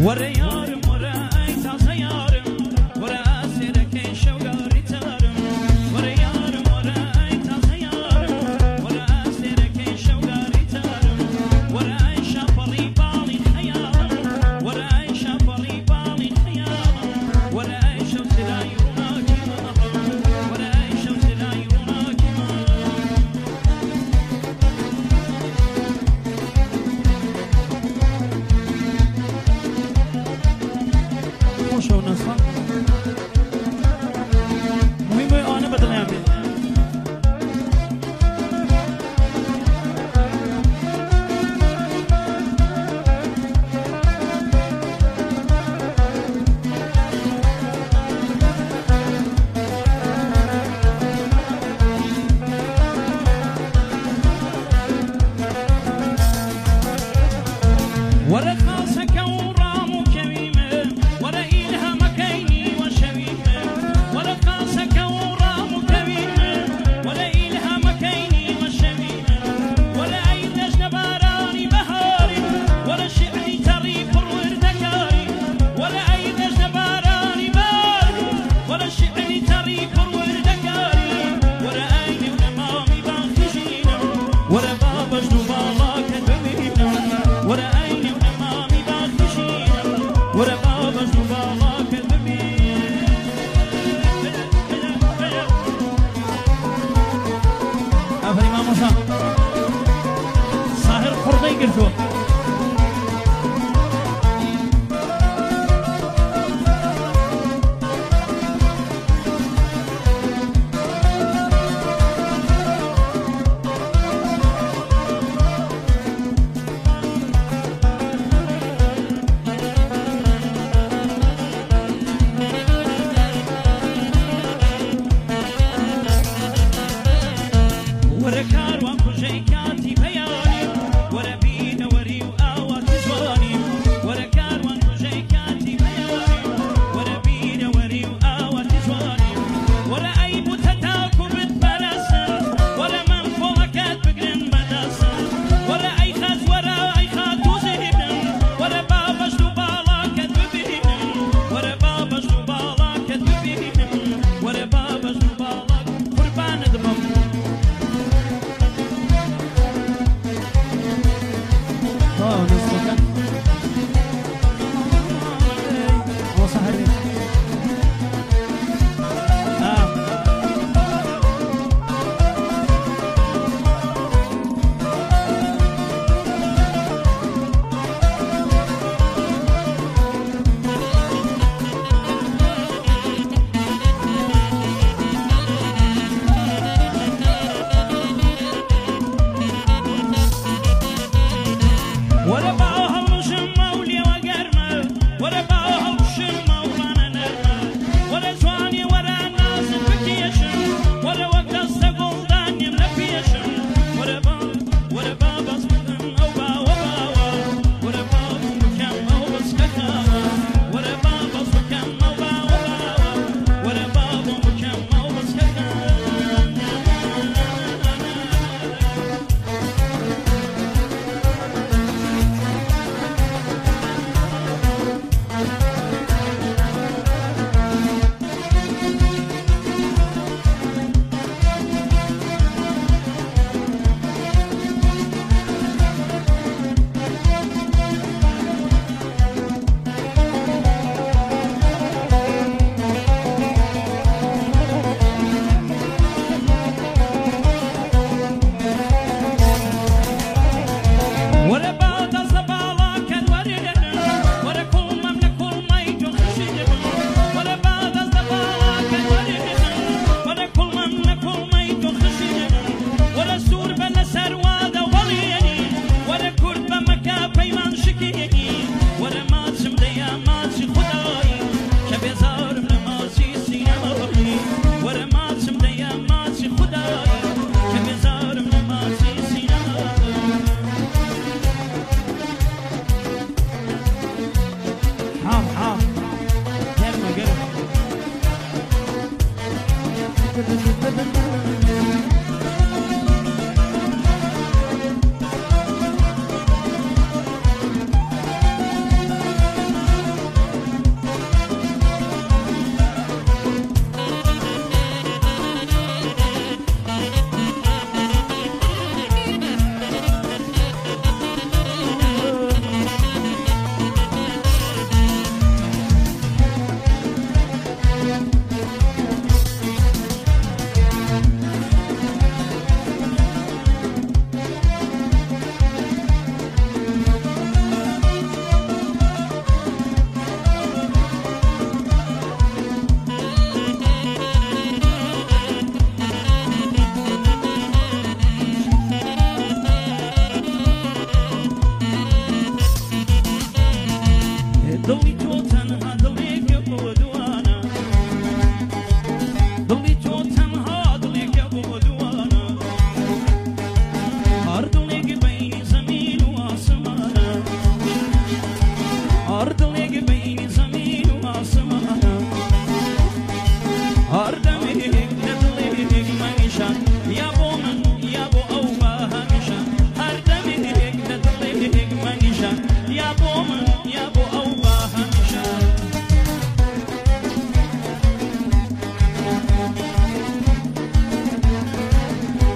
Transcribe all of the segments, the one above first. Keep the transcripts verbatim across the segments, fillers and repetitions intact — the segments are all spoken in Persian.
وره یارم وره ای تازه یارم وره اسیرکی شوگاری تارم وره یارم وره ای تازه یارم وره اسیرکی شوگاری تارم وره ای شپری بالی خیالم وره ای شپری بالی خیالم وره ای شو سلای روناکی ماهم وره ای شو سلای روناکی شو نصفا مهم باید آنه بدلیم بید وره خاصك ورامو كريمه وره إلها مكيني وشويمه وره خاصك ورامو كريمه وره إلها مكيني وشويمه وره عيدش نباراني بهاري وره شعري تريف الوردكاري وره عيدش نباراني بهاري وره شعري تريف الوردكاري وره عيني ونمامي باخشينه وره بابش دوبالاك دبينه وره عيني ونمامي باخشينه وره بابش دوبالاك دبينه أفري ما مصا ساهر خرطي قلتو وره كاروان كل شيء كاتي بياني وره بينا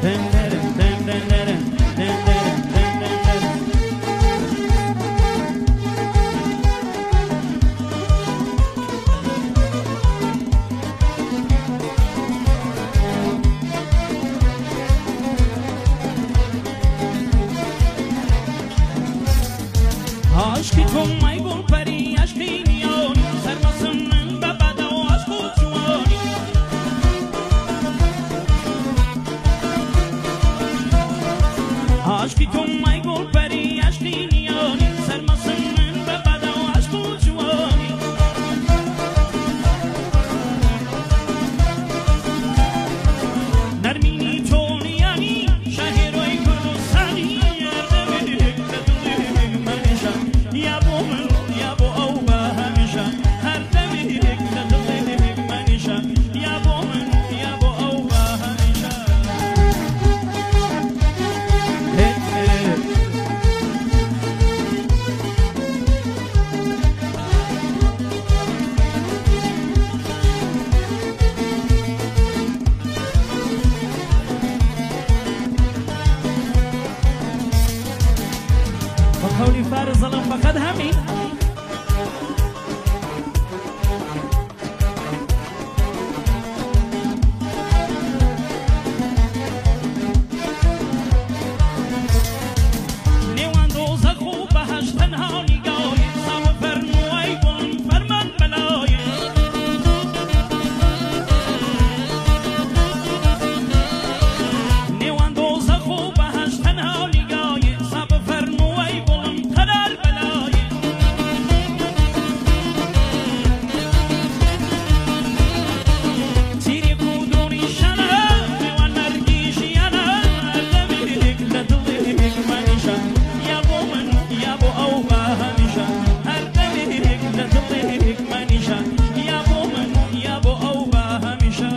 عشقی تو می گل پری عشقی میانی سرمسم من به بد و عشق و جوانی عشقی تو می گل پری عشقی میانی سرمسم من به بد و عشق و جوانی نرمینی تو نیانی شهرهای کردستانی يا بو من يا بو أوبا همشة هر دمك لدلك منشة يا بو من يا بو أوبا همشة وقولي فارس ظلم فقد همي نيوان دوزا خوبة هش تنها نقاي صاب فرموي بلن فرمان بلاي نيوان دوزا خوبة هش تنها نقاي صاب فرموي بلن قرار بلاي تيري كودوني شنا نيوان نرقيشي أنا أردمك لدلك منشا يا بو من يا بو أوبا همشا أردمك لدلك منشا يا بو من يا بو أوبا همشا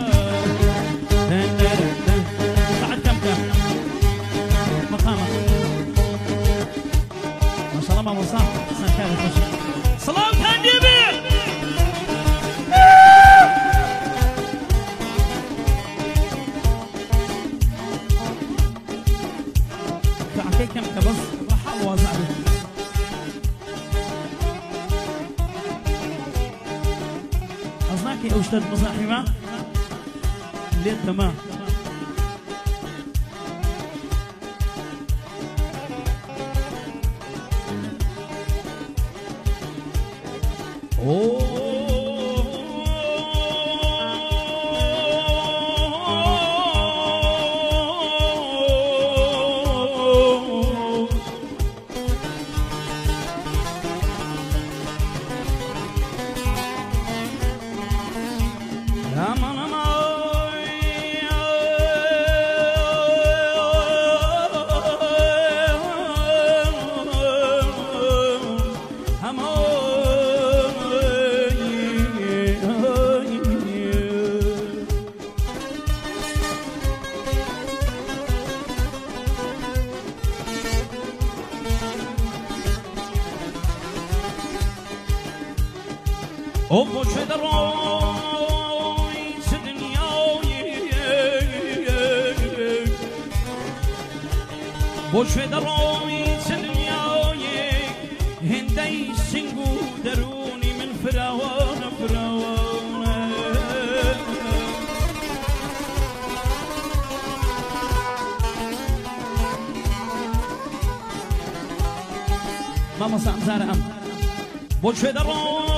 بعد كم كم مقامة ما شاء الله ما مصاب سنكاري خوشي سلام تنجيبي كعكي كم كبص وحاول وزع به أصنعكي أوشتد مزاحمة ليه تمام او بوچه در روی دنیای بوچه در روی دنیای هندی سنگو درونی من فراوان فراوان ماما سامزار ام بوچه در روی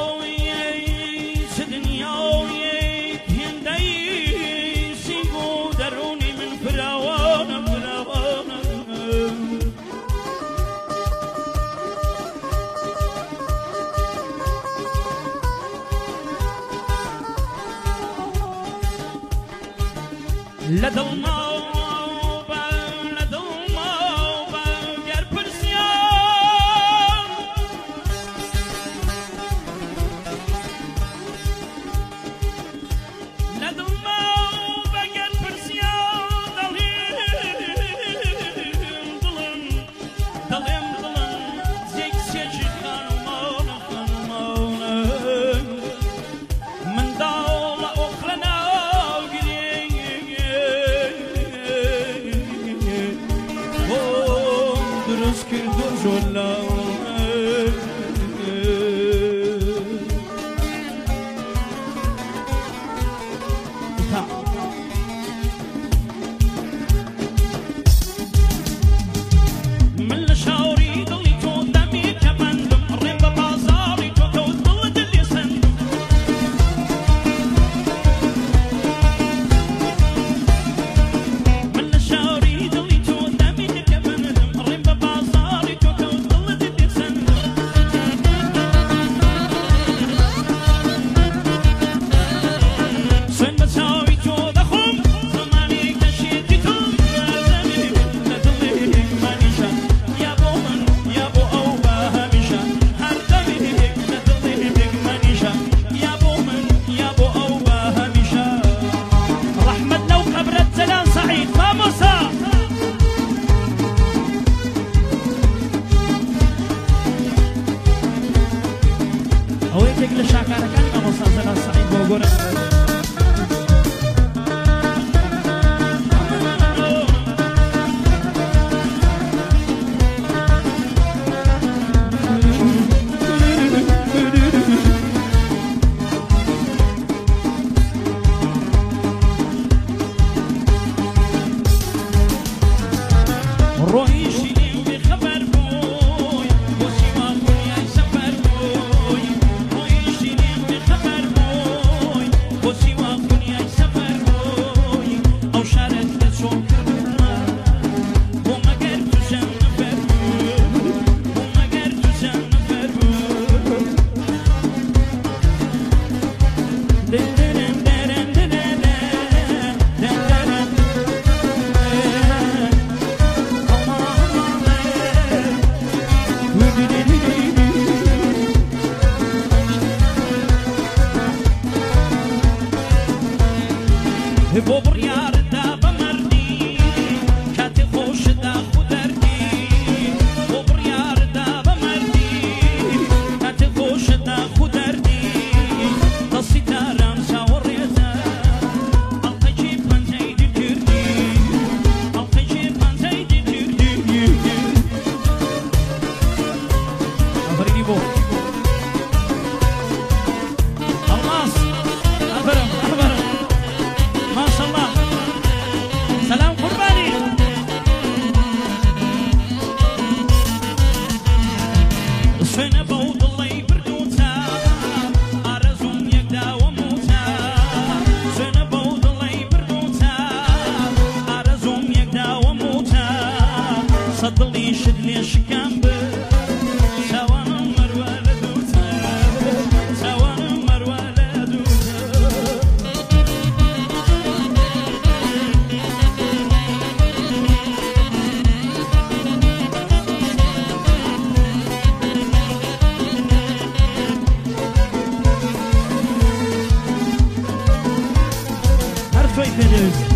لدى الموبة لدى الموبة قرب السيام لدى الموبة قرب السيام ظلم ظلم ظلم ظلم زيك سيجي خانمونا خانمونا من دولة أخرى کرد و جلا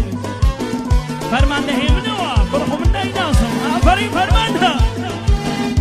فرمان ده منو برخو من ناي ناسم آفرين فرمان ده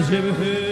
جبهه